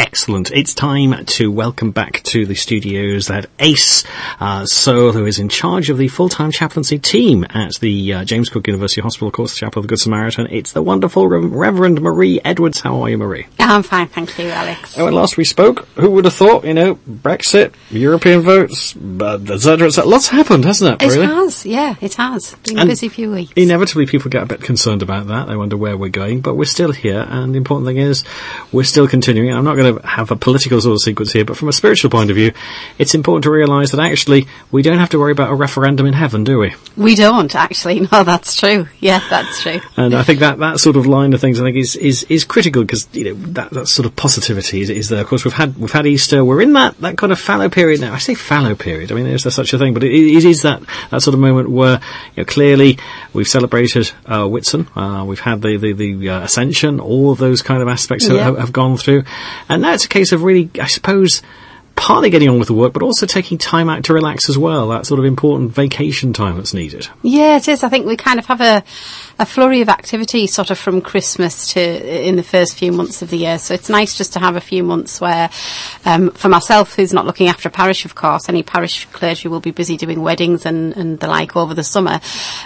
Excellent. It's time to welcome back to the studios that Ace Searle, who is in charge of the full-time chaplaincy team at the James Cook University Hospital, of course, the Chapel of the Good Samaritan. It's the wonderful Reverend Marie Edwards. How are you, Marie? I'm fine, thank you, Alex. When last we spoke, who would have thought, Brexit, European votes, etc., etc. Lots happened, hasn't it, really? It has, yeah, it has. Been a busy few weeks. Inevitably, people get a bit concerned about that. They wonder where we're going, but we're still here, and the important thing is we're still continuing. I'm not going to have a political sort of sequence here, but from a spiritual point of view, it's important to realise that actually we don't have to worry about a referendum in heaven, do we? We don't, actually. No, that's true. Yeah, that's true. And I think that sort of line of things, I think, is critical, because that sort of positivity is there. Of course, we've had Easter. We're in that kind of fallow period now. I say fallow period. I mean, is there such a thing? But it is that sort of moment where clearly we've celebrated Whitsun. We've had the Ascension. All of those kind of aspects have gone through, and now it's a case of really, I suppose, partly getting on with the work, but also taking time out to relax as well. That sort of important vacation time that's needed. Yeah, it is. I think we kind of have a flurry of activity sort of from Christmas to in the first few months of the year. So it's nice just to have a few months where, for myself, who's not looking after a parish, of course, any parish clergy will be busy doing weddings and the like over the summer.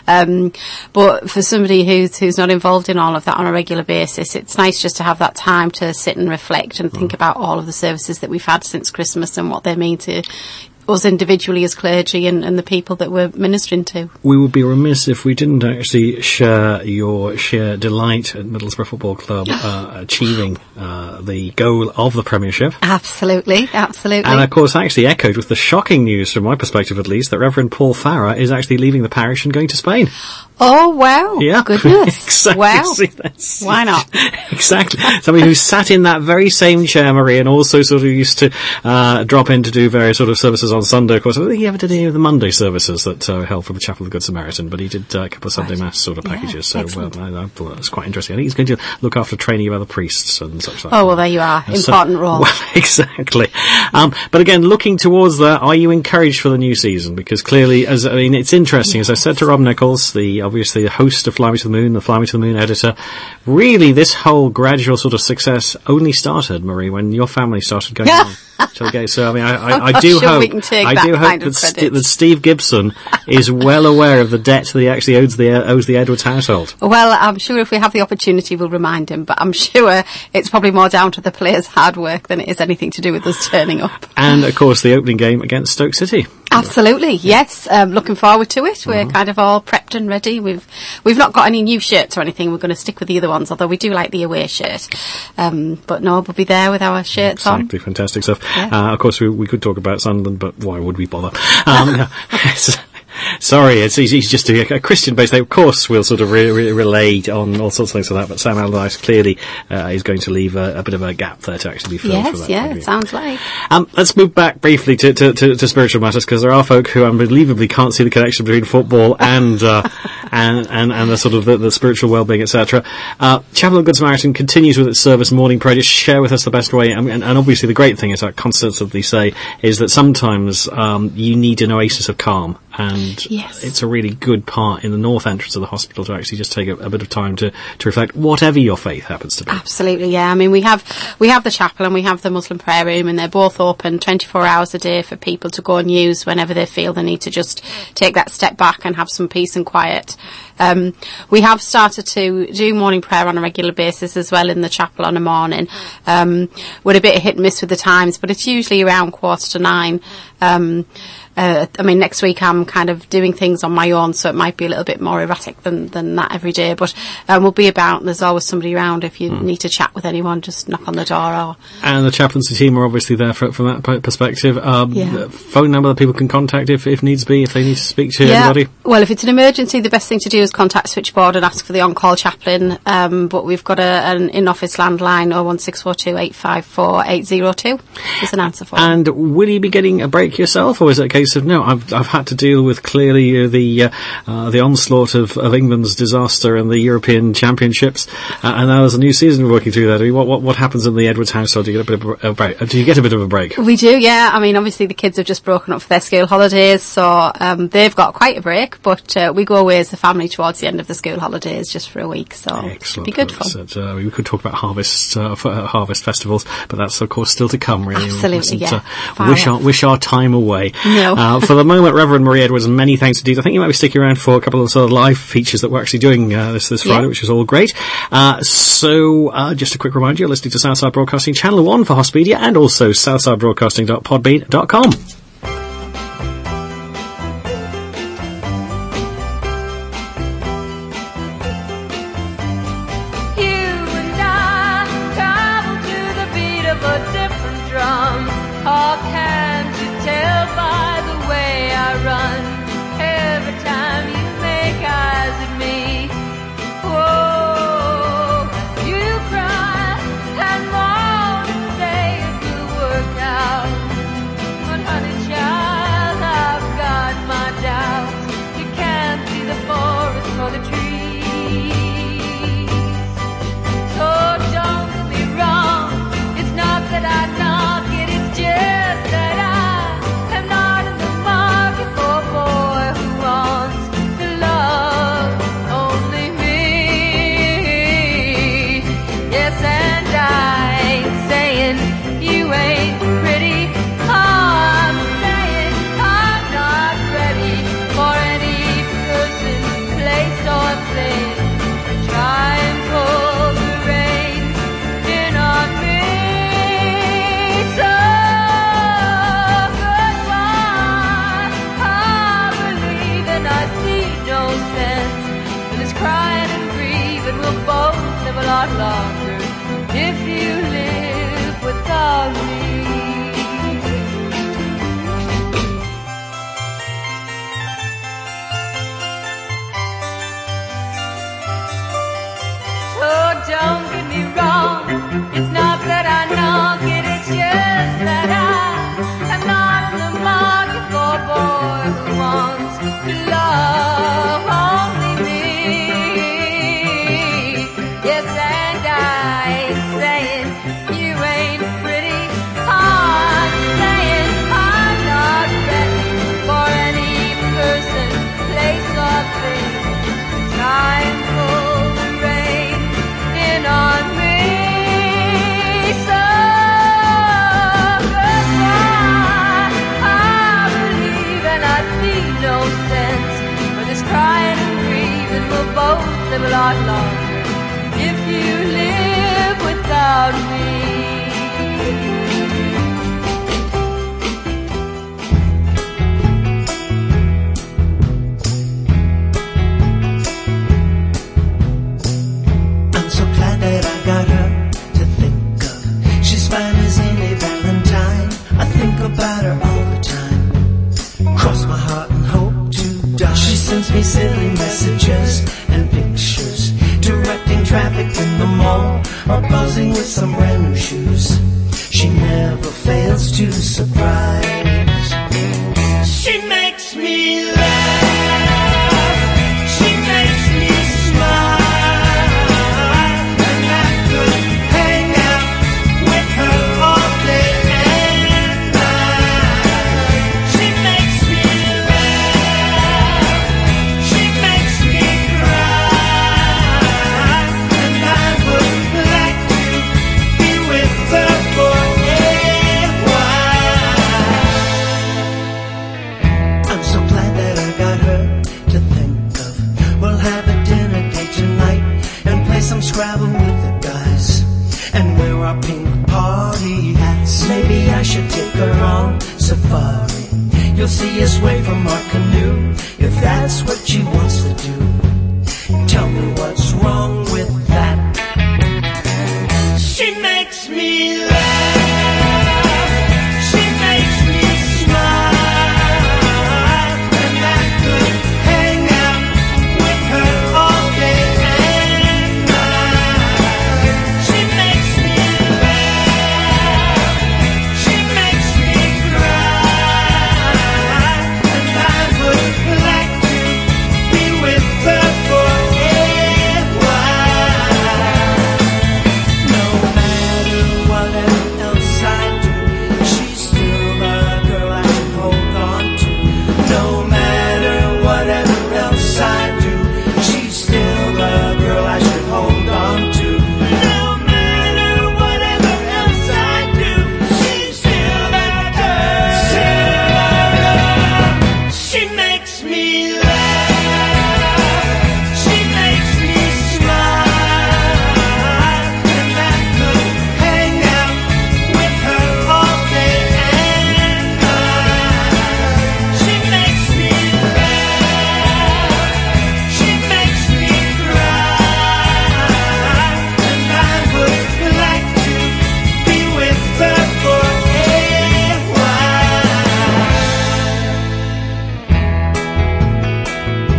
But for somebody who's not involved in all of that on a regular basis, it's nice just to have that time to sit and reflect and think about all of the services that we've had since Christmas and what they mean to us individually as clergy and the people that we're ministering to. We would be remiss if we didn't actually share your sheer delight at Middlesbrough Football Club achieving the goal of the Premiership. Absolutely. And of course actually echoed with the shocking news, from my perspective at least, that Reverend Paul Farah is actually leaving the parish and going to Spain. Oh, wow. Yeah. Goodness. Exactly. Wow. See, why not? Exactly. Somebody who sat in that very same chair, Marie, and also sort of used to drop in to do various sort of services on Sunday. Of course, I don't think he ever did any of the Monday services that held for the Chapel of the Good Samaritan, but he did a couple of Sunday Mass sort of packages. So I thought that was quite interesting. I think he's going to look after training of other priests and such like that. Oh, well, there you are. Important role. Well, exactly. But again, looking towards that, are you encouraged for the new season? Because clearly, it's interesting. As I said to Rob Nichols, obviously the host of Fly Me to the Moon, the Fly Me to the Moon editor, really this whole gradual sort of success only started, Marie, when your family started going on to the gate. So, I mean, I do hope that Steve Gibson is well aware of the debt that he actually owes the Edwards household. Well, I'm sure if we have the opportunity, we'll remind him, but I'm sure it's probably more down to the players' hard work than it is anything to do with us turning up. And, of course, the opening game against Stoke City. Absolutely, yes. Looking forward to it. We're kind of all prepped and ready. We've not got any new shirts or anything. We're going to stick with the other ones, although we do like the away shirt. But no, we'll be there with our shirts on. Exactly, fantastic stuff. Yeah. Of course, we could talk about Sunderland, but why would we bother? Sorry, he's just a Christian base. Of course, we'll sort of relay on all sorts of things like that, but Sam Allardyce clearly is going to leave a bit of a gap there to actually be filled. Yes, it sounds like. Let's move back briefly to spiritual matters, because there are folk who unbelievably can't see the connection between football and the sort of the spiritual well-being, etc. Chapel of Good Samaritan continues with its service morning prayer. Just share with us the best way, and obviously the great thing is, I constantly say, is that sometimes you need an oasis of calm. And it's a really good part in the north entrance of the hospital to actually just take a bit of time to reflect, whatever your faith happens to be. Absolutely, yeah. I mean, we have the chapel and we have the Muslim prayer room, and they're both open 24 hours a day for people to go and use whenever they feel they need to just take that step back and have some peace and quiet. We have started to do morning prayer on a regular basis as well in the chapel on a morning. We're a bit hit and miss with the times, but it's usually around 9:15. I mean, next week I'm kind of doing things on my own, so it might be a little bit more erratic than that every day. But we'll be about. There's always somebody around. If you need to chat with anyone, just knock on the door. And the chaplaincy team are obviously there from that perspective. The phone number that people can contact if needs be, if they need to speak to anybody. Well, if it's an emergency, the best thing to do is contact switchboard and ask for the on-call chaplain. But we've got an in-office landline, 01642 854 802. There's an answer for you. And will you be getting a break break yourself, or is it a case of no? I've had to deal with clearly the onslaught of England's disaster and the European Championships, and now there's a new season working through that. I mean, what happens in the Edwards household? Do you get a bit of a break? Do you get a bit of a break? We do, yeah. I mean, obviously the kids have just broken up for their school holidays, so they've got quite a break. But we go away as a family towards the end of the school holidays, just for a week. So excellent. It'll be good fun. We could talk about harvest festivals, but that's of course still to come. Really, absolutely, yeah. Wish our time away. No. For the moment, Reverend Marie Edwards, many thanks indeed. I think you might be sticking around for a couple of sort of live features that we're actually doing this Friday, which is all great. So just a quick reminder, you're listening to Southside Broadcasting Channel 1 for Hospedia, and also southsidebroadcasting.podbean.com.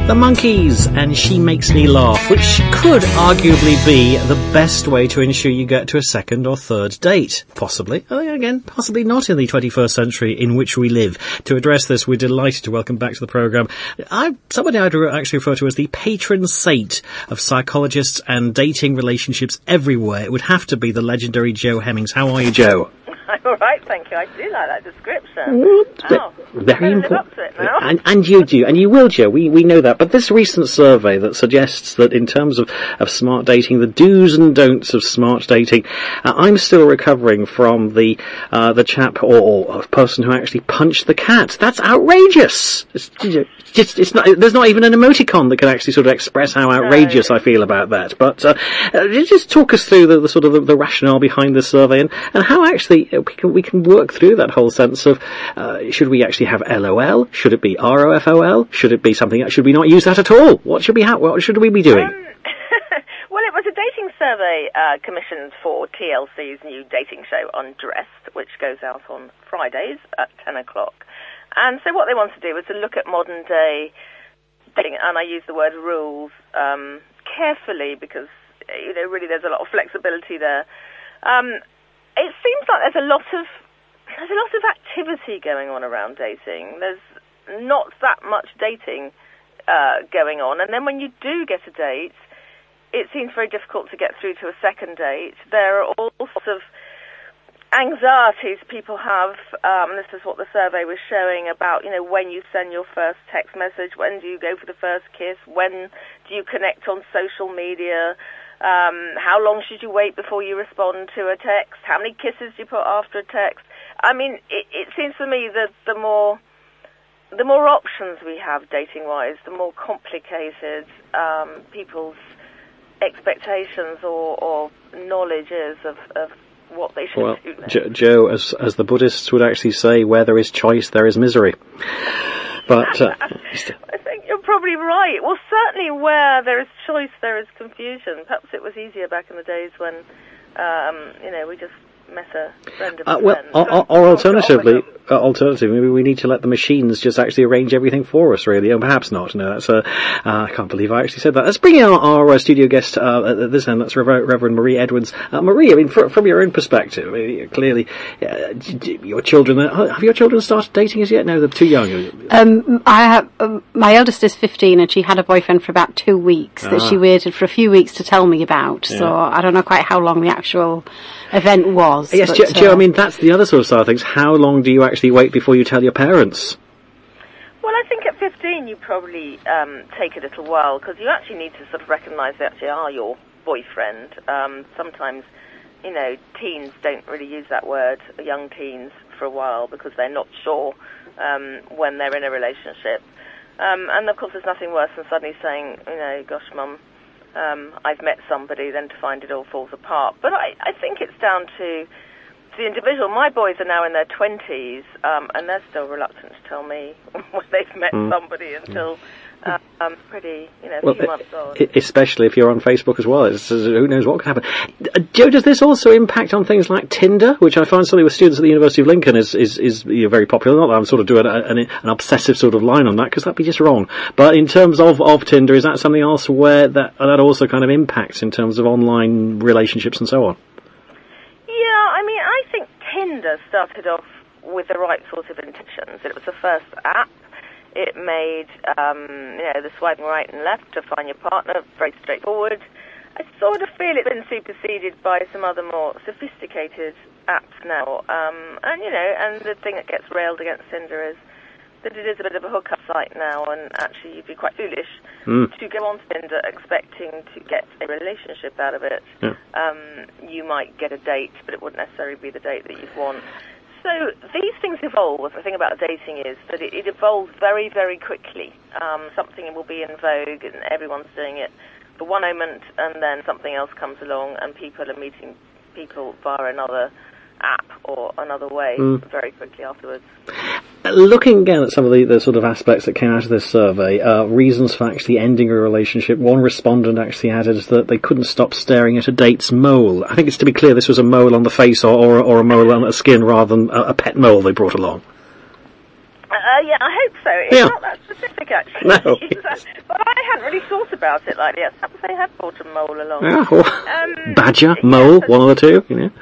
The Monkees and She Makes Me Laugh, which could arguably be the best way to ensure you get to a second or third date. Possibly. Again, possibly not in the 21st century in which we live. To address this, we're delighted to welcome back to the programme somebody I'd actually refer to as the patron saint of psychologists and dating relationships everywhere. It would have to be the legendary Jo Hemmings. How are you, Jo? I'm all right, thank you. I do like that description. Very important. And you do, and you will, Jo. We know that. But this recent survey that suggests that in terms of smart dating, the do's and don'ts of smart dating, I'm still recovering from the chap or person who actually punched the cat. That's outrageous. It's not. There's not even an emoticon that can actually sort of express how outrageous I feel about that. But just talk us through the sort of the rationale behind this survey and how actually we can work through that whole sense of should we actually have LOL? Should it be ROFOL? Should it be something? Should we not use that at all? What should we be doing? Well, it was a dating survey commissioned for TLC's new dating show Undressed, which goes out on Fridays at 10 o'clock. And so what they want to do is to look at modern day dating, and I use the word rules carefully because really there's a lot of flexibility there. It seems like there's a lot of activity going on around dating. There's not that much dating going on, and then when you do get a date, it seems very difficult to get through to a second date. There are all sorts of anxieties people have. This is what the survey was showing about, when you send your first text message, when do you go for the first kiss, when do you connect on social media, how long should you wait before you respond to a text, how many kisses do you put after a text. I mean, it seems to me that the more options we have dating-wise, the more complicated people's expectations or knowledge is of what they should do next. Jo, as the Buddhists would actually say, where there is choice, there is misery. But I think you're probably right. Well, certainly where there is choice, there is confusion. Perhaps it was easier back in the days when, we just met a friend of a friend. Or alternatively, maybe we need to let the machines just actually arrange everything for us, really. Or perhaps not. No, that's I can't believe I actually said that. Let's bring in our studio guest at this end. That's Reverend Marie Edwards. Marie, I mean, from your own perspective, clearly, your children, have your children started dating as yet? No, they're too young. I have, my eldest is 15 and she had a boyfriend for about 2 weeks that she waited for a few weeks to tell me about. Yeah. So I don't know quite how long the actual event was. Yes, Jo, I mean, that's the other sort of side of things. How long do you actually wait before you tell your parents? Well, I think at 15 you probably take a little while, because you actually need to sort of recognise they actually are your boyfriend. Sometimes, teens don't really use that word, young teens, for a while, because they're not sure when they're in a relationship. And of course there's nothing worse than suddenly saying, gosh, Mum, I've met somebody, then to find it all falls apart. But I think it's down to the individual. My boys are now in their 20s, and they're still reluctant to tell me when they've met somebody until pretty, a few months old. Especially if you're on Facebook as well. Who knows what could happen. Jo, does this also impact on things like Tinder, which I find certainly with students at the University of Lincoln is very popular? Not that I'm sort of doing an obsessive sort of line on that, because that'd be just wrong. But in terms of Tinder, is that something else where that also kind of impacts in terms of online relationships and so on? Yeah, I mean, I think Tinder started off with the right sort of intentions. It was the first app. It made, the swiping right and left to find your partner very straightforward. I sort of feel it's been superseded by some other more sophisticated apps now. And the thing that gets railed against Tinder is that it is a bit of a hookup site now, and actually you'd be quite foolish to go on Tinder expecting to get a relationship out of it. Yeah. You might get a date, but it wouldn't necessarily be the date that you'd want. So these things evolve. The thing about dating is that it evolves very, very quickly. Something will be in vogue and everyone's doing it for one moment, and then something else comes along and people are meeting people via another app or another way very quickly afterwards. Looking again at some of the sort of aspects that came out of this survey, reasons for actually ending a relationship, one respondent actually added that they couldn't stop staring at a date's mole. I think it's to be clear this was a mole on the face or a mole on the skin rather than a pet mole they brought along. Yeah, I hope so. It's not that specific, actually. No. But I hadn't really thought about it like that. Perhaps they have brought a mole along. Yeah, or badger, mole, one of the two, you know.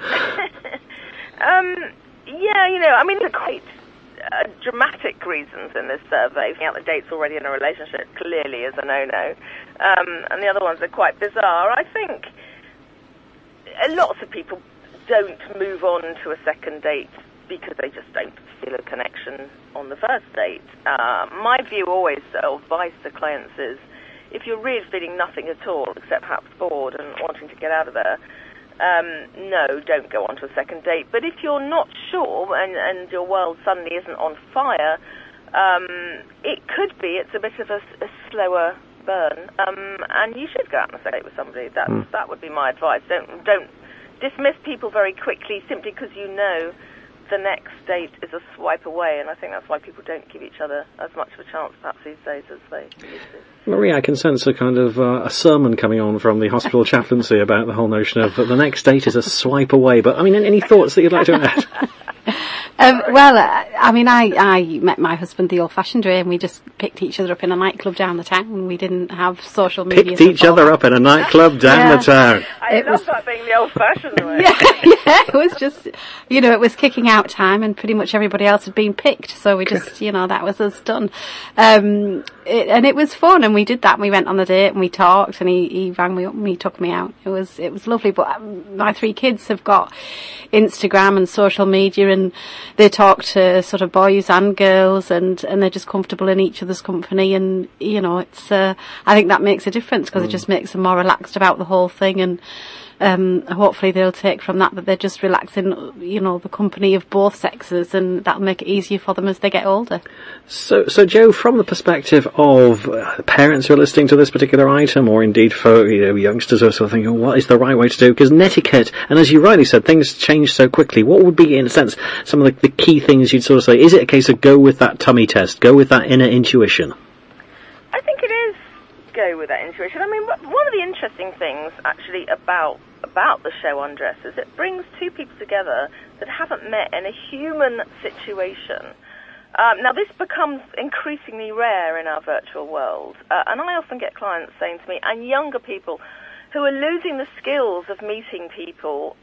Yeah, you know, I mean, there are quite dramatic reasons in this survey. Finding out the date's already in a relationship clearly is a no-no. And the other ones are quite bizarre. I think lots of people don't move on to a second date because they just don't feel a connection on the first date. My view always, or advice to clients is, if you're really feeling nothing at all, except perhaps bored and wanting to get out of there, no, don't go on to a second date. But if you're not sure and your world suddenly isn't on fire, it could be it's a bit of a slower burn, and you should go out on a second date with somebody. That would be my advice. Don't dismiss people very quickly simply because you know the next date is a swipe away, and I think that's why people don't give each other as much of a chance perhaps these days as they used to. Maria, I can sense a kind of a sermon coming on from the hospital chaplaincy about the whole notion of the next date is a swipe away, but I mean, any thoughts that you'd like to add? I mean, I met my husband the old-fashioned way, and we just picked each other up in a nightclub down the town. We didn't have social media. Picked each other up in a nightclub down the town. I love that being the old-fashioned way. Yeah, it was just, you know, it was kicking out time, and pretty much everybody else had been picked, so we just, you know, that was us done. And it was fun, and we did that, and we went on the date, and we talked, and he rang me up, and he took me out. It was lovely, but my 3 kids have got Instagram and social media, and they talk to sort of boys and girls, and they're just comfortable in each other's company, and, you know, it's, I think that makes a difference, because it just makes them more relaxed about the whole thing, and hopefully they'll take from that they're just relaxing, you know, the company of both sexes, and that'll make it easier for them as they get older. So Joe, from the perspective of parents who are listening to this particular item, or indeed for, you know, youngsters who are sort of thinking, what is the right way to do? Because netiquette, and as you rightly said, things change so quickly. What would be, in a sense, some of the key things you'd sort of say? Is it a case of go with that tummy test, go with that inner intuition? I think it is go with that intuition. I mean, one of the interesting things, actually, about the show Undress is it brings 2 people together that haven't met in a human situation. Now, this becomes increasingly rare in our virtual world, and I often get clients saying to me, and younger people, who are losing the skills of meeting people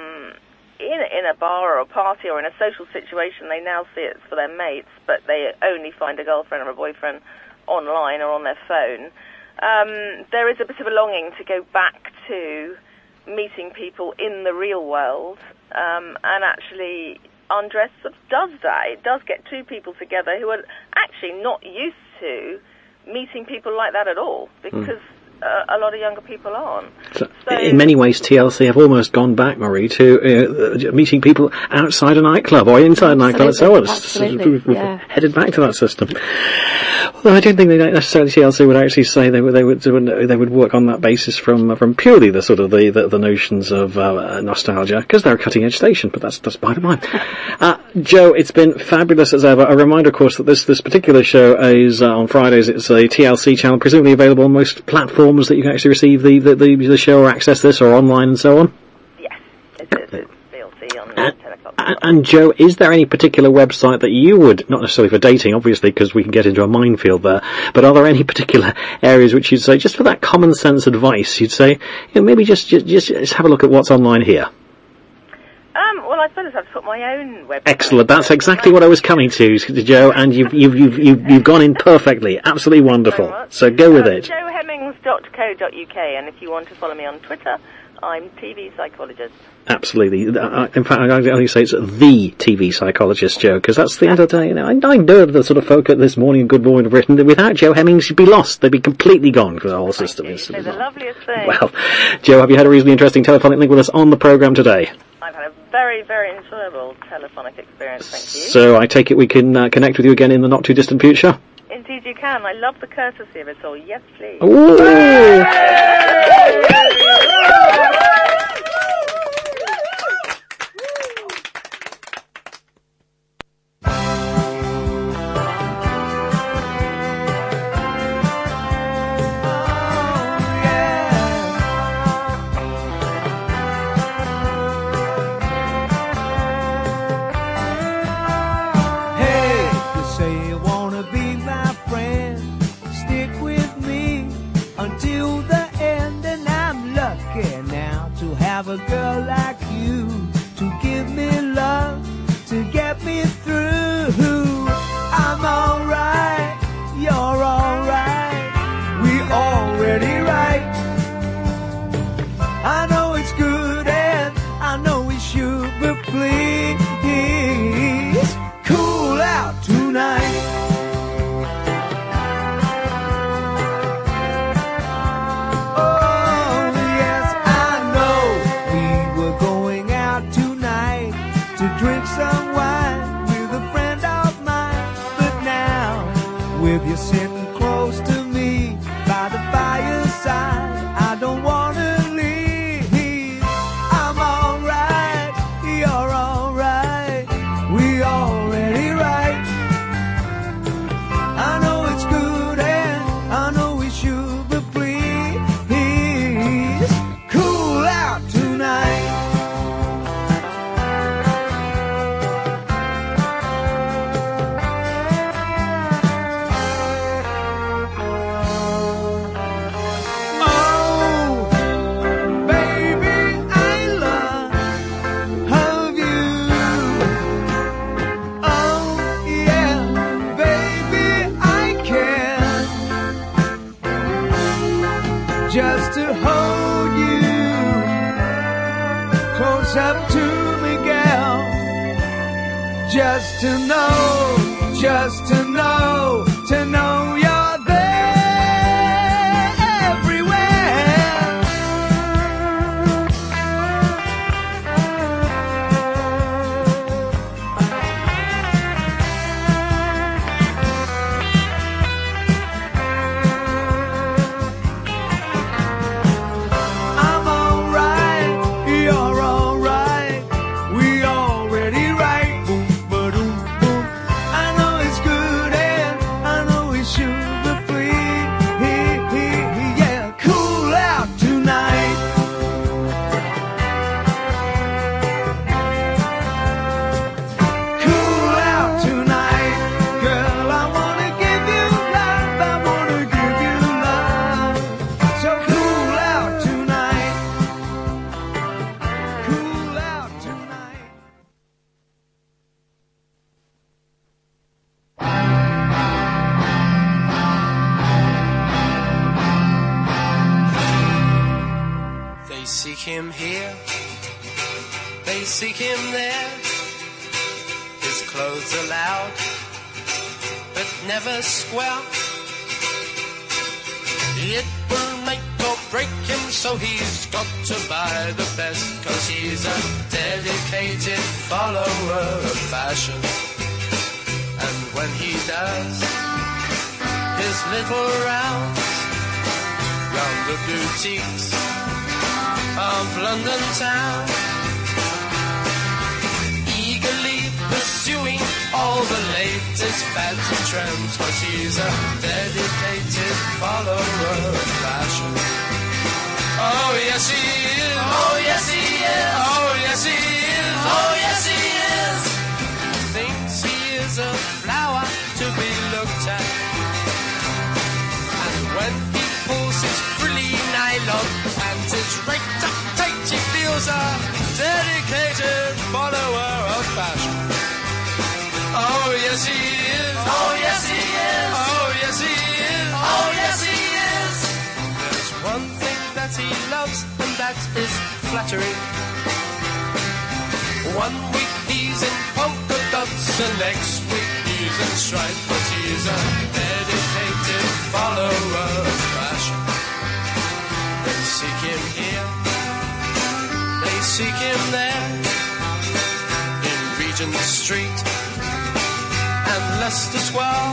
in a bar or a party or in a social situation. They now see it's for their mates, but they only find a girlfriend or a boyfriend online or on their phone. There is a bit of a longing to go back to meeting people in the real world, and actually Undress sort of does that. It does get 2 people together who are actually not used to meeting people like that at all, because a lot of younger people aren't. So in many ways, TLC have almost gone back, Marie, to meeting people outside a nightclub or inside a nightclub and so on. We've headed back to that system. Although I don't think they necessarily TLC would actually say they would work on that basis from purely the sort of the notions of nostalgia, because they're a cutting edge station. But that's by the by. Joe, it's been fabulous as ever. A reminder, of course, that this particular show is on Fridays. It's a TLC channel, presumably available on most platforms that you can actually receive the show or access this, or online and so on. Yes, it's TLC on 10 o'clock. And Joe, is there any particular website that you would, not necessarily for dating, obviously, because we can get into a minefield there, but are there any particular areas which you'd say, just for that common sense advice, you'd say, you know, maybe just have a look at what's online here? Well, I suppose I've put my own website. Excellent. That's exactly what I was coming to, Joe, and you've gone in perfectly. Absolutely wonderful. So go with it. joehemmings.co.uk, and if you want to follow me on Twitter, I'm TV Psychologist. Absolutely. In fact, I only say it's the TV Psychologist, Joe, because that's the end of the day. You know, I know the sort of folk at This Morning and Good Morning Britain that without Joe Hemmings, you'd be lost. They'd be completely gone because the whole system is. They're the loveliest thing. Well, Joe, have you had a reasonably interesting telephonic link with us on the programme today? I've had a very, very enjoyable telephonic experience, thank you. So I take it we can connect with you again in the not-too-distant future? Indeed you can. I love the courtesy of it all. Yes, please. Ooh. Say some wine with a friend of mine. But now, with you sitting close to me by the fireside, I don't wanna leave. I'm alright, you're alright, we already right. I know it's good and I know we should, but please cool out tonight. Just to hold you close up to me, girl. Just to know you're there everywhere. I'm alright, you're alright, we already right. Boom, ba-doom, boom. I know it's good and I know we should, but please, yeah, cool out tonight. Cool out tonight, girl. I wanna give you love, I wanna give you love. So cool out tonight. Cool out tonight. They seek him here, they seek him there. His clothes are loud, but never square. It will make or break him, so he's got to buy the best, 'cause he's a dedicated follower of fashion. And when he does his little rounds round the boutiques of London town, eagerly pursuing all the latest fads and trends, 'cause he's a dedicated follower of fashion. Oh yes he is, oh yes he is, oh yes he is, oh yes he is. Thinks he is a flower to be looked at, and when he pulls his frilly nylon and his raked up tight, he feels a dedicated follower of fashion. Oh yes he is, oh yes he is, oh yes he is, oh yes he is. There's one thing that he loves, and that is flattery. One week he's in polka dots, and next week he's in stripes, but he's a dedicated follower of fashion. They seek him here, they seek him there, in Regent Street and Leicester Square.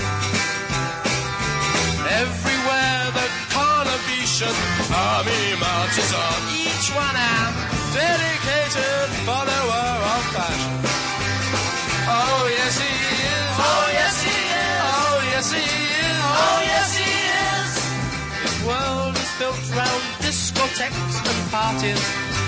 Everywhere the Carnation army marches on, each one a dedicated follower of fashion. Oh yes he is, oh yes he is, oh yes he is, oh yes he is. His world is built round discotheques and parties.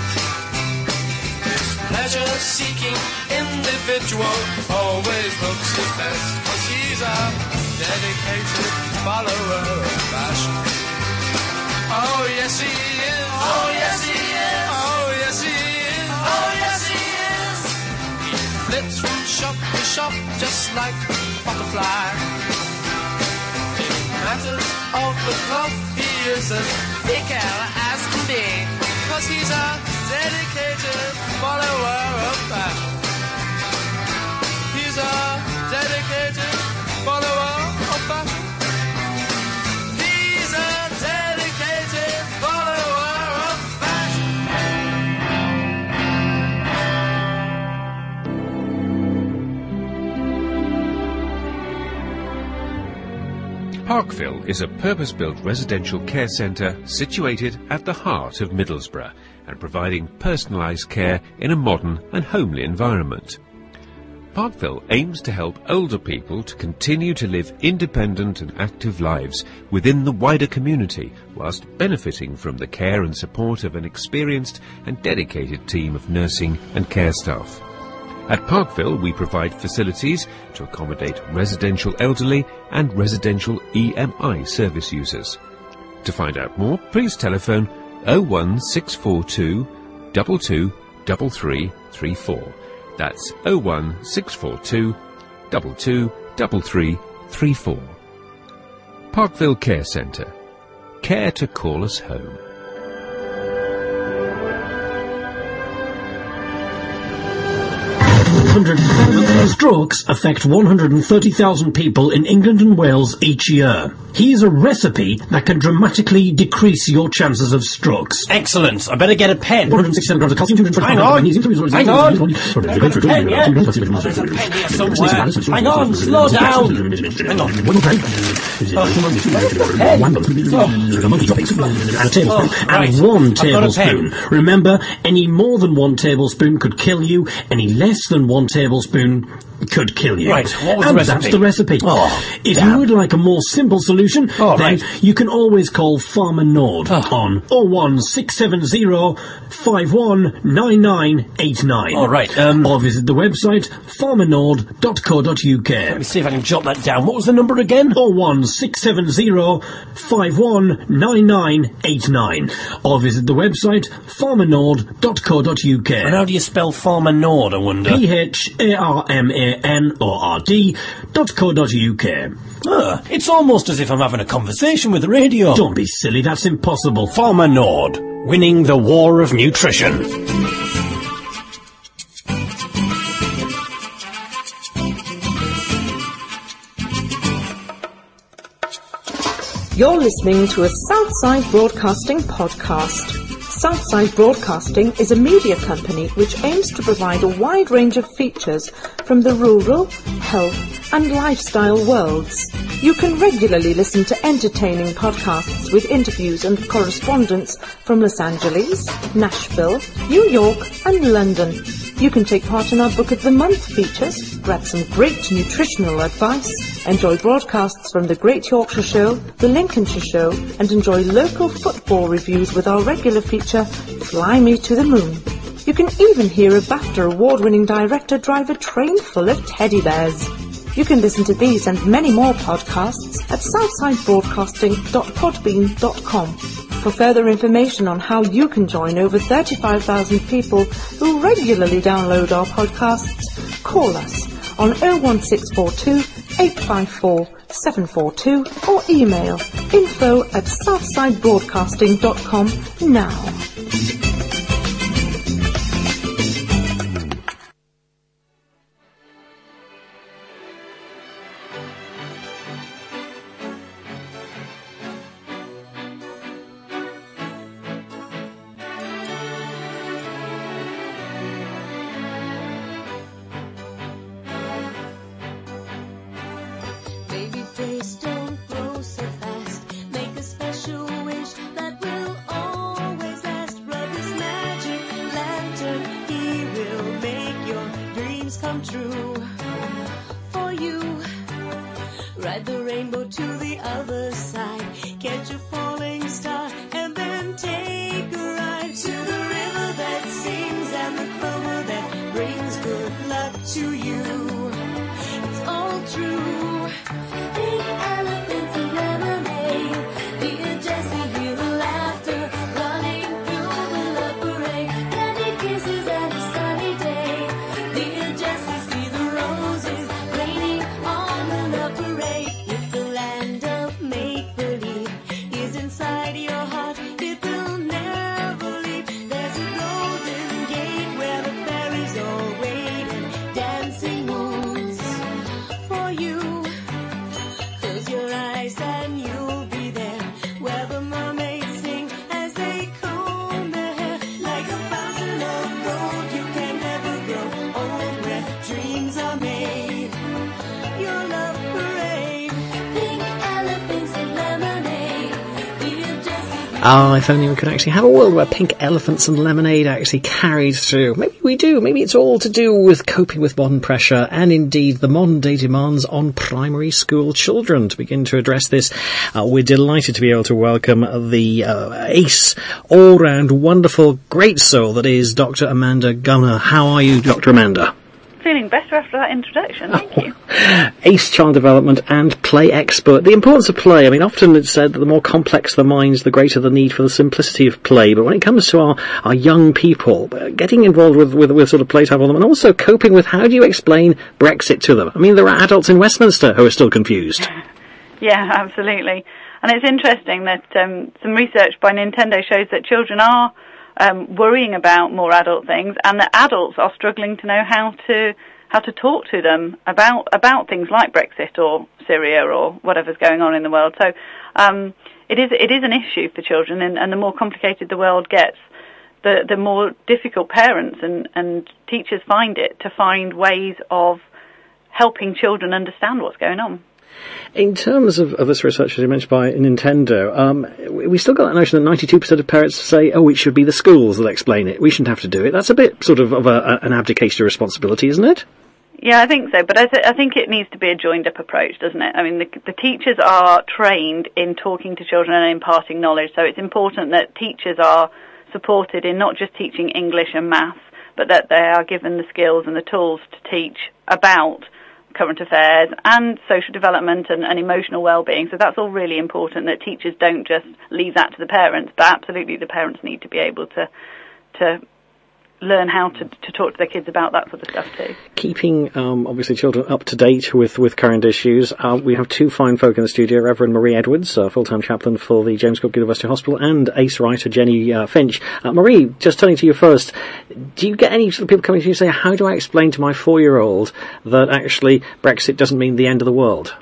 His pleasure-seeking individual always looks his best, 'cause he's a dedicated follower of fashion. Oh yes he is, oh yes he is, oh yes he is, oh yes he is. He flits from shop to shop just like a butterfly. In matters of the cloth, he is as thick as can be, 'cause he's a dedicated follower of fashion. He's a dedicated follower of fashion. He's a dedicated follower of fashion. Parkville is a purpose-built residential care centre situated at the heart of Middlesbrough and providing personalised care in a modern and homely environment. Parkville aims to help older people to continue to live independent and active lives within the wider community whilst benefiting from the care and support of an experienced and dedicated team of nursing and care staff. At Parkville, we provide facilities to accommodate residential elderly and residential EMI service users. To find out more, please telephone 01642 22 3334. That's 01642 22 3334. Parkville Care Centre. Care to call us home. Strokes affect 130,000 people in England and Wales each year. Here's a recipe that can dramatically decrease your chances of strokes. Excellent. I better get a pen. 167 grams of calcium, 225 Hang on. Hang on. There's a pen, yeah? There's a pen here somewhere. Hang on, slow down. Hang on. And a tablespoon. And 1 tablespoon. Remember, any more than 1 tablespoon could kill you. Any less than 1 tablespoon could kill you. Right, what was the and recipe? That's the recipe. Oh, if you would like a more simple solution, then right. you can always call Farmer Nord on 01670 519989. All right. Or visit the website farmernord.co.uk. Let me see if I can jot that down. What was the number again? 01670 519989. Or visit the website farmernord.co.uk. And how do you spell Farmer Nord, I wonder? PHARMANORD.co.uk. It's almost as if I'm having a conversation with the radio. Don't be silly, that's impossible. Farmer Nord, winning the war of nutrition. You're listening to a Southside Broadcasting podcast. Southside Broadcasting is a media company which aims to provide a wide range of features from the rural, health and lifestyle worlds. You can regularly listen to entertaining podcasts with interviews and correspondence from Los Angeles, Nashville, New York and London. You can take part in our Book of the Month features, grab some great nutritional advice, enjoy broadcasts from the Great Yorkshire Show, the Lincolnshire Show, and enjoy local football reviews with our regular feature, Fly Me to the Moon. You can even hear a BAFTA award-winning director drive a train full of teddy bears. You can listen to these and many more podcasts at southsidebroadcasting.podbean.com. For further information on how you can join over 35,000 people who regularly download our podcasts, call us on 01642 854 742 or email info@southsidebroadcasting.com now. If only we could actually have a world where pink elephants and lemonade actually carried through. Maybe we do. Maybe it's all to do with coping with modern pressure and indeed the modern day demands on primary school children. To begin to address this, we're delighted to be able to welcome the ace, all-round, wonderful, great soul that is Dr. Amanda Gunner. How are you, Dr. Amanda? Feeling better after that introduction, thank you. Ace child development and play expert. The importance of play, I mean, often it's said that the more complex the minds, the greater the need for the simplicity of play. But when it comes to our young people, getting involved with sort of play time on them, and also coping with how do you explain Brexit to them? I mean, there are adults in Westminster who are still confused. Yeah, absolutely. And it's interesting that some research by Nintendo shows that children are worrying about more adult things, and that adults are struggling to know how to talk to them about things like Brexit or Syria or whatever's going on in the world. So it is an issue for children, and the more complicated the world gets, the more difficult parents and teachers find it to find ways of helping children understand what's going on. In terms of this research, as you mentioned, by Nintendo, we still got that notion that 92% of parents say, oh, it should be the schools that explain it. We shouldn't have to do it. That's a bit sort of an abdication of responsibility, isn't it? Yeah, I think so. But I think it needs to be a joined-up approach, doesn't it? I mean, the teachers are trained in talking to children and imparting knowledge, so it's important that teachers are supported in not just teaching English and maths, but that they are given the skills and the tools to teach about current affairs and social development and emotional well-being. So that's all really important, that teachers don't just leave that to the parents, but absolutely the parents need to be able to learn how to talk to their kids about that sort of stuff too. Keeping, obviously, children up to date with current issues, we have two fine folk in the studio, Reverend Marie Edwards, full-time chaplain for the James Cook University Hospital, and ace writer Jenny Finch. Marie, just turning to you first, do you get any sort of people coming to you and say, how do I explain to my 4-year-old that actually Brexit doesn't mean the end of the world?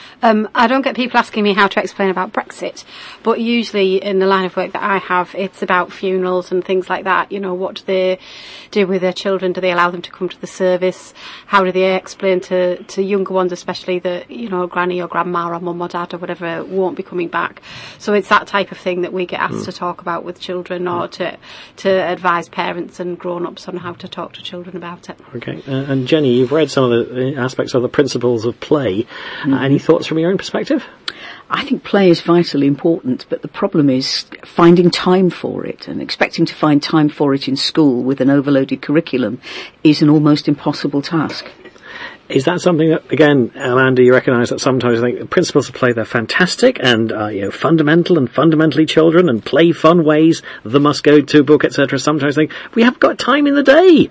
I don't get people asking me how to explain about Brexit, but usually in the line of work that I have, it's about funerals and things like that. You know, what do they do with their children? Do they allow them to come to the service? How do they explain to younger ones, especially that, you know, granny or grandma or mum or dad or whatever won't be coming back? So it's that type of thing that we get asked to talk about with children, or to advise parents and grown-ups on how to talk to children about it. Okay, and Jenny, you've read some of the aspects of the principles of play. Any thoughts from your own perspective? I think play is vitally important, but the problem is finding time for it, and expecting to find time for it in school with an overloaded curriculum is an almost impossible task. Is that something that, again, Amanda, you recognise that sometimes I think the principles of play, they're fantastic and fundamental and fundamentally children and play fun ways, the must go to book, etc. Sometimes I think we haven't got time in the day.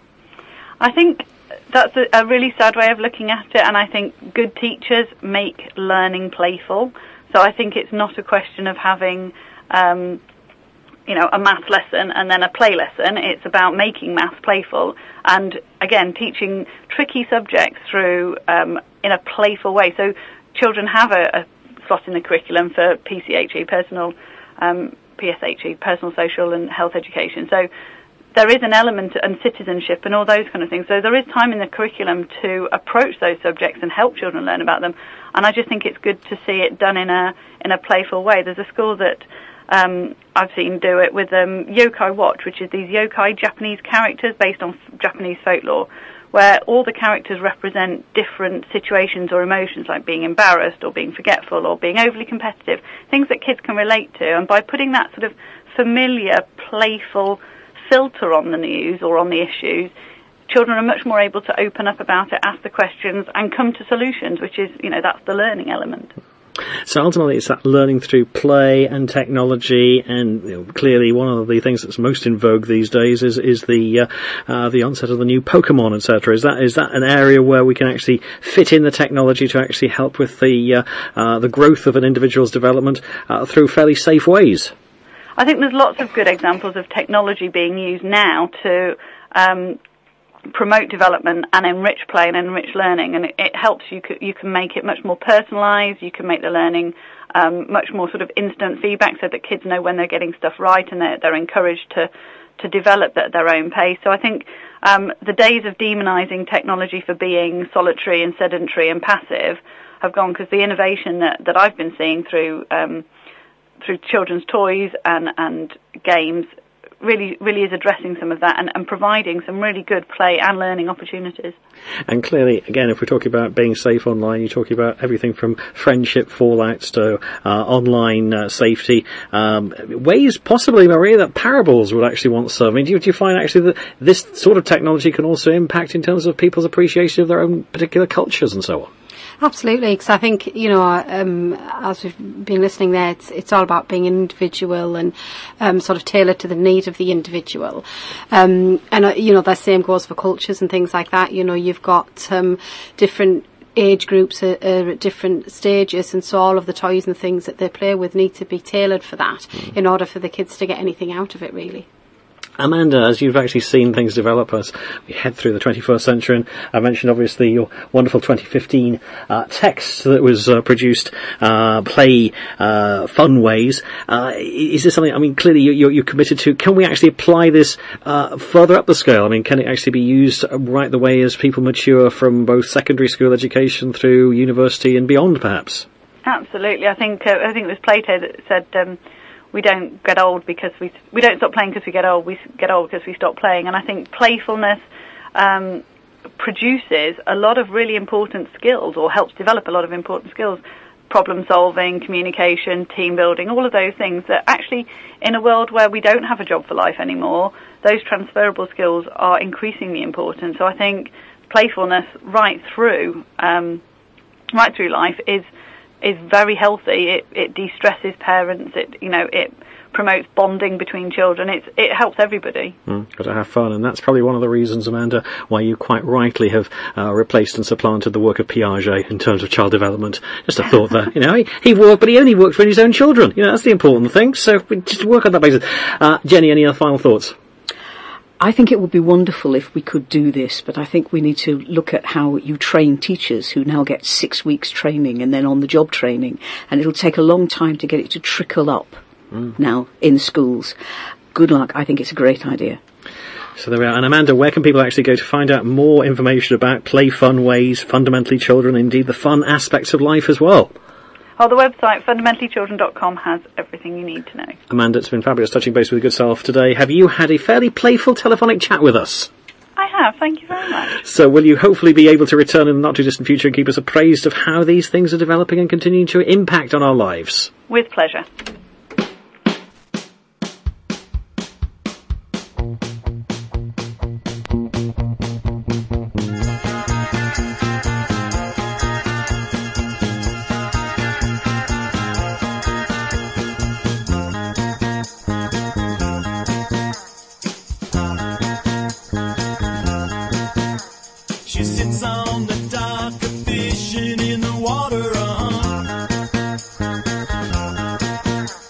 I think that's a really sad way of looking at it, and I think good teachers make learning playful. So I think it's not a question of having, a math lesson and then a play lesson. It's about making math playful and, again, teaching tricky subjects through in a playful way. So children have a slot in the curriculum for PSHE, personal social and health education. So there is an element, and citizenship and all those kind of things. So there is time in the curriculum to approach those subjects and help children learn about them. And I just think it's good to see it done in a playful way. There's a school that I've seen do it with Yokai Watch, which is these yokai Japanese characters based on Japanese folklore, where all the characters represent different situations or emotions, like being embarrassed or being forgetful or being overly competitive, things that kids can relate to. And by putting that sort of familiar, playful filter on the news or on the issues, children are much more able to open up about it, ask the questions, and come to solutions, which is, that's the learning element. So ultimately it's that learning through play and technology, and clearly one of the things that's most in vogue these days is the onset of the new Pokemon, etc. Is that an area where we can actually fit in the technology to actually help with the growth of an individual's development through fairly safe ways? I think there's lots of good examples of technology being used now to promote development and enrich play and enrich learning, and it helps. You can make it much more personalised. You can make the learning much more sort of instant feedback, so that kids know when they're getting stuff right, and they're encouraged to develop at their own pace. So I think the days of demonising technology for being solitary and sedentary and passive have gone, because the innovation that I've been seeing through through children's toys and games really is addressing some of that and providing some really good play and learning opportunities. And clearly, again, if we're talking about being safe online, you're talking about everything from friendship fallouts to online safety. Ways, possibly, Maria, that parables would actually want some. I mean, do you find actually that this sort of technology can also impact in terms of people's appreciation of their own particular cultures and so on? Absolutely, because I think, as we've been listening there, it's all about being an individual and sort of tailored to the need of the individual. The same goes for cultures and things like that. You've got different age groups at different stages, and so all of the toys and things that they play with need to be tailored for that in order for the kids to get anything out of it, really. Amanda, as you've actually seen things develop as we head through the 21st century, and I mentioned obviously your wonderful 2015 text that was produced, Play Fun Ways. Is this something, I mean, clearly you're committed to? Can we actually apply this further up the scale? I mean, can it actually be used right the way as people mature from both secondary school education through university and beyond, perhaps? Absolutely. I think it was Plato that said, we don't get old because we don't stop playing because we get old. We get old because we stop playing. And I think playfulness produces a lot of really important skills, or helps develop a lot of important skills: problem solving, communication, team building, all of those things that actually, in a world where we don't have a job for life anymore, those transferable skills are increasingly important. So I think playfulness right through life is very healthy. It de-stresses parents. It promotes bonding between children. It helps everybody. Got to have fun, and that's probably one of the reasons, Amanda, why you quite rightly have replaced and supplanted the work of Piaget in terms of child development. Just a thought there. He worked, but he only worked for his own children. That's the important thing. So we just work on that basis. Jenny, any other final thoughts? I think it would be wonderful if we could do this, but I think we need to look at how you train teachers who now get 6 weeks training and then on-the-job training, and it'll take a long time to get it to trickle up now in schools. Good luck. I think it's a great idea. So there we are. And Amanda, where can people actually go to find out more information about Play Fun Ways, Fundamentally Children, indeed the fun aspects of life as well? The website, fundamentallychildren.com, has everything you need to know. Amanda, it's been fabulous touching base with your good self today. Have you had a fairly playful telephonic chat with us? I have, thank you very much. So will you hopefully be able to return in the not-too-distant future and keep us appraised of how these things are developing and continuing to impact on our lives? With pleasure. She sits on the dock, fishing in the water,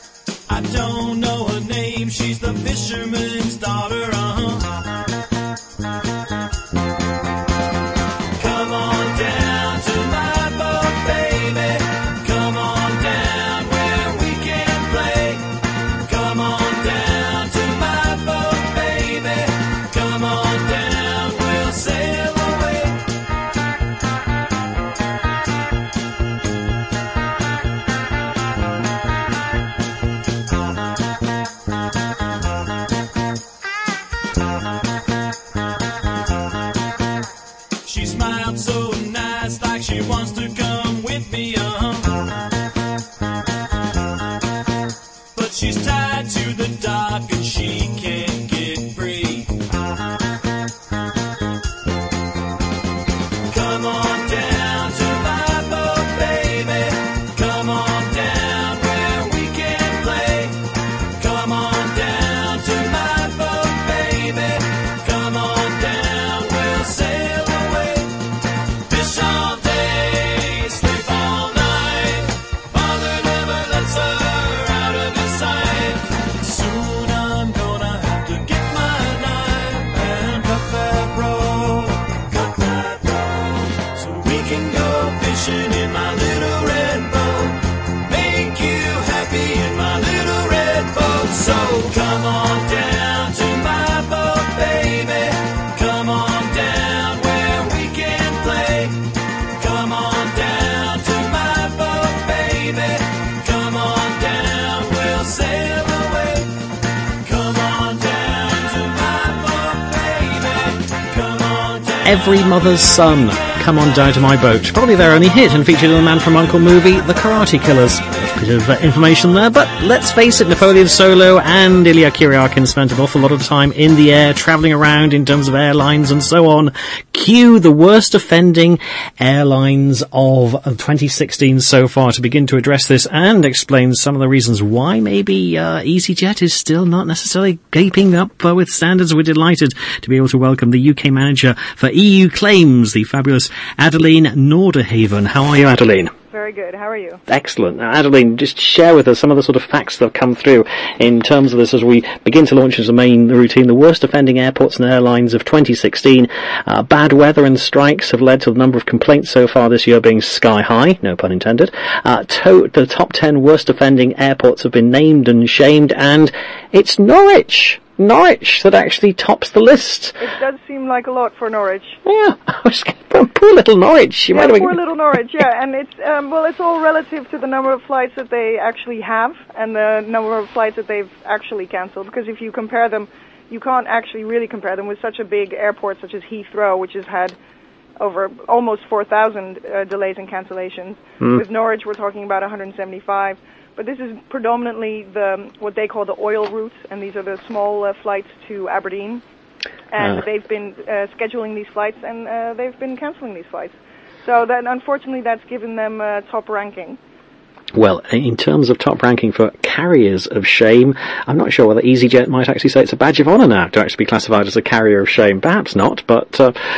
Every Mother's Son, Come On Down to My Boat. Probably their only hit and featured in the Man from U.N.C.L.E. movie, The Karate Killers. A bit of information there, but let's face it, Napoleon Solo and Ilya Kuryakin spent an awful lot of time in the air, travelling around in terms of airlines and so on. Cue the worst offending airlines of 2016 so far to begin to address this and explain some of the reasons why maybe EasyJet is still not necessarily keeping up with standards. We're delighted to be able to welcome the UK manager for EU claims, the fabulous Adeline Norderhaven. How are you, Adeline? Very good. How are you? Excellent. Now, Adeline, just share with us some of the sort of facts that have come through in terms of this as we begin to launch as a main routine. The worst offending airports and airlines of 2016. Bad weather and strikes have led to the number of complaints so far this year being sky high, no pun intended. The top 10 worst offending airports have been named and shamed, and it's Norwich that actually tops the list. It does seem like a lot for Norwich. Yeah, poor little Norwich. Poor little Norwich, yeah. And it's, it's all relative to the number of flights that they actually have and the number of flights that they've actually cancelled. Because if you compare them, you can't actually really compare them with such a big airport such as Heathrow, which has had over almost 4,000 delays and cancellations. With Norwich, we're talking about 175. But this is predominantly what they call the oil route, and these are the small flights to Aberdeen. And they've been scheduling these flights, and they've been cancelling these flights. So that, unfortunately, that's given them top ranking. Well, in terms of top ranking for carriers of shame, I'm not sure whether EasyJet might actually say it's a badge of honour now to actually be classified as a carrier of shame. Perhaps not, but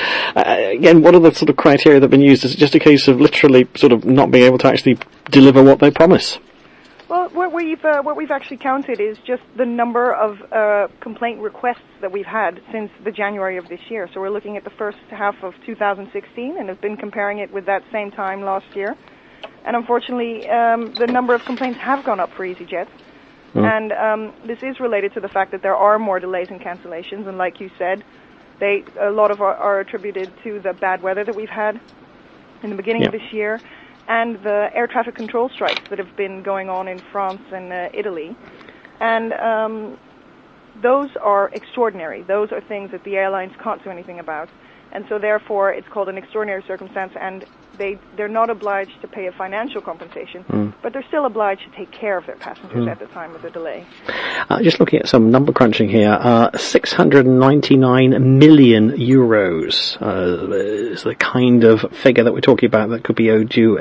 again, what are the sort of criteria that have been used? Is it just a case of literally sort of not being able to actually deliver what they promise? Well, what we've actually counted is just the number of complaint requests that we've had since the January of this year. So we're looking at the first half of 2016 and have been comparing it with that same time last year. And unfortunately, the number of complaints have gone up for EasyJet. And this is related to the fact that there are more delays and cancellations. And like you said, a lot of are attributed to the bad weather that we've had in the beginning of this year, and the air traffic control strikes that have been going on in France and Italy. And those are extraordinary. Those are things that the airlines can't do anything about. And so therefore it's called an extraordinary circumstance, and they're not obliged to pay a financial compensation, but they're still obliged to take care of their passengers at the time of the delay. Just looking at some number crunching here, 699 million euros is the kind of figure that we're talking about that could be owed due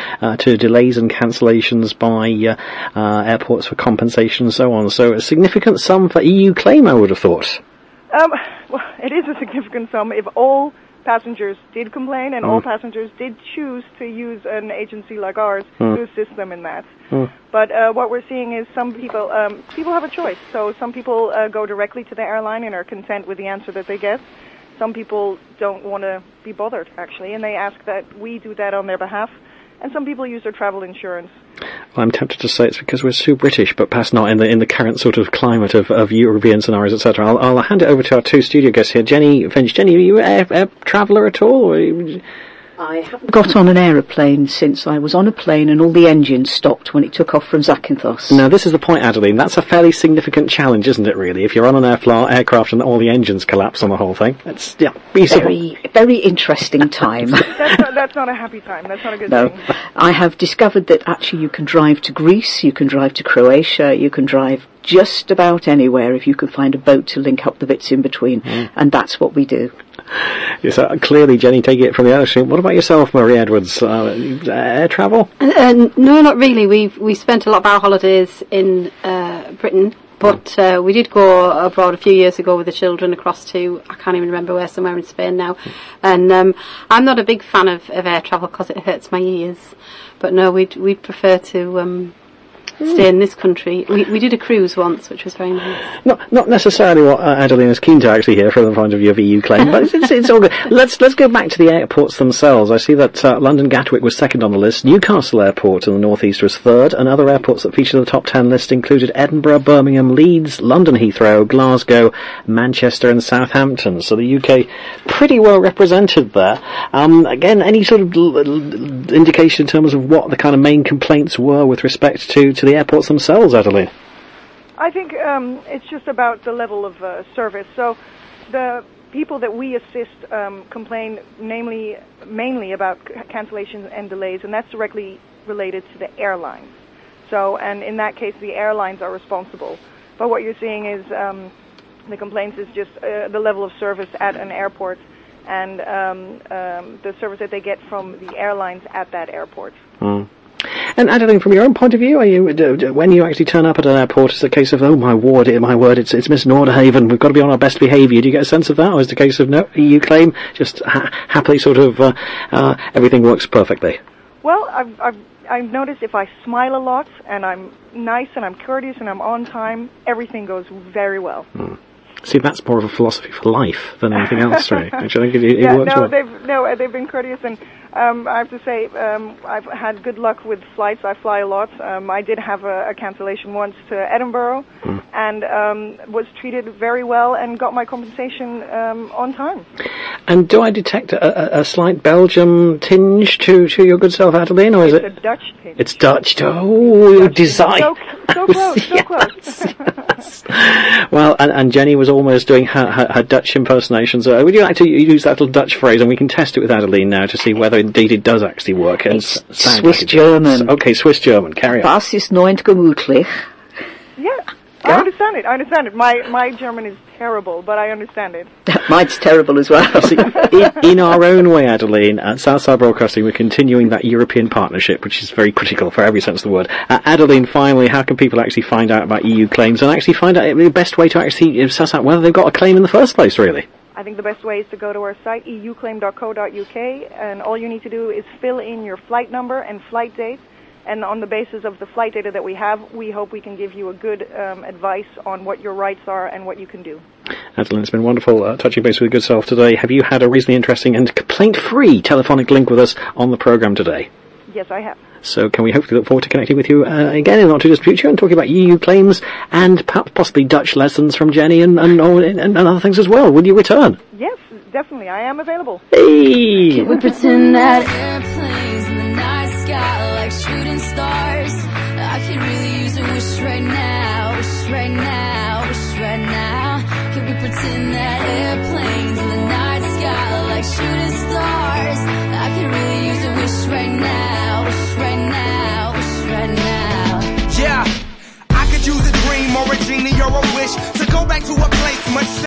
to delays and cancellations by airports for compensation and so on. So a significant sum for EU claim, I would have thought. Well, it is a significant sum if all passengers did complain and all passengers did choose to use an agency like ours to assist them in that. But what we're seeing is some people have a choice. So some people go directly to the airline and are content with the answer that they get. Some people don't want to be bothered, actually, and they ask that we do that on their behalf. And some people use their travel insurance. Well, I'm tempted to say it's because we're so British, but perhaps not in the current sort of climate of European scenarios, etc. I'll hand it over to our two studio guests here. Jenny Finch. Jenny, are you an air traveller at all? Or I haven't got on an aeroplane since I was on a plane and all the engines stopped when it took off from Zakynthos. Now, this is the point, Adeline. That's a fairly significant challenge, isn't it, really? If you're on an aircraft and all the engines collapse on the whole thing. It's, very, very interesting time. That's not a happy time. That's not a good thing. I have discovered that actually you can drive to Greece, you can drive to Croatia, you can drive just about anywhere if you can find a boat to link up the bits in between. And that's what we do. Yes, clearly, Jenny, taking it from the other stream. What about yourself, Marie Edwards? Air travel? No, not really. We spent a lot of our holidays in Britain, but we did go abroad a few years ago with the children across to, I can't even remember where, somewhere in Spain now. And I'm not a big fan of air travel because it hurts my ears. But no, we'd prefer to stay in this country. We did a cruise once, which was very nice. Not necessarily what Adeline is keen to actually hear from the point of view of EU claim, but it's all good. Let's go back to the airports themselves. I see that London Gatwick was second on the list, Newcastle Airport in the northeast was third, and other airports that featured the top 10 list included Edinburgh, Birmingham, Leeds, London Heathrow, Glasgow, Manchester and Southampton. So the UK pretty well represented there. Again, any sort of indication in terms of what the kind of main complaints were with respect to the airports themselves, Adeline? I think it's just about the level of service. So people that we assist complain mainly about cancellations and delays, and that's directly related to the airlines. So, and in that case, the airlines are responsible. But what you're seeing is the complaints is just the level of service at an airport and the service that they get from the airlines at that airport. Mm. And Adeline, from your own point of view, are you when you actually turn up at an airport, it's a case of, oh my word, it's Miss Nordhaven, we've got to be on our best behaviour. Do you get a sense of that, or is it a case of no EU claim, just happily sort of everything works perfectly? Well, I've noticed if I smile a lot and I'm nice and I'm courteous and I'm on time, everything goes very well. Mm. See, that's more of a philosophy for life than anything else, right? Which I think it works well. They've been courteous, and I have to say I've had good luck with flights. I fly a lot. I did have a cancellation once to Edinburgh, and was treated very well and got my compensation on time. And do I detect a slight Belgium tinge to your good self, Adeline, or is it? It's a Dutch tinge. It's Dutch. Oh, design. So close, so close. Yes. Well, and Jenny was almost doing her Dutch impersonations. Would you like to use that little Dutch phrase, and we can test it with Adeline now to see whether indeed it does actually work? It's Swiss German. Okay, Swiss German. Carry on. Was ist nicht gemütlich? Yeah, I understand it. My German is terrible, but I understand it. Mine's terrible as well. See, in our own way, Adeline, at Southside Broadcasting, we're continuing that European partnership, which is very critical for every sense of the word. Adeline, finally, how can people actually find out about EU claims and actually find out the best way to actually suss out whether they've got a claim in the first place, really? I think the best way is to go to our site, euclaim.co.uk, and all you need to do is fill in your flight number and flight date. And on the basis of the flight data that we have, we hope we can give you a good advice on what your rights are and what you can do. Adeline, it's been wonderful touching base with your good self today. Have you had a reasonably interesting and complaint-free telephonic link with us on the programme today? Yes, I have. So can we hopefully look forward to connecting with you again in the not-too-distant future and talking about EU claims and possibly Dutch lessons from Jenny and other things as well? Will you return? Yes, definitely. I am available. Hey! Can we pretend that airplanes in the night sky like shooting stars? I could really use a wish right now, wish right now, wish right now. Can we pretend that airplanes in the night sky like shooting stars? I could really use a wish right now, wish right now, wish right now. Yeah, I could use a dream or a genie or a wish to go back to a place much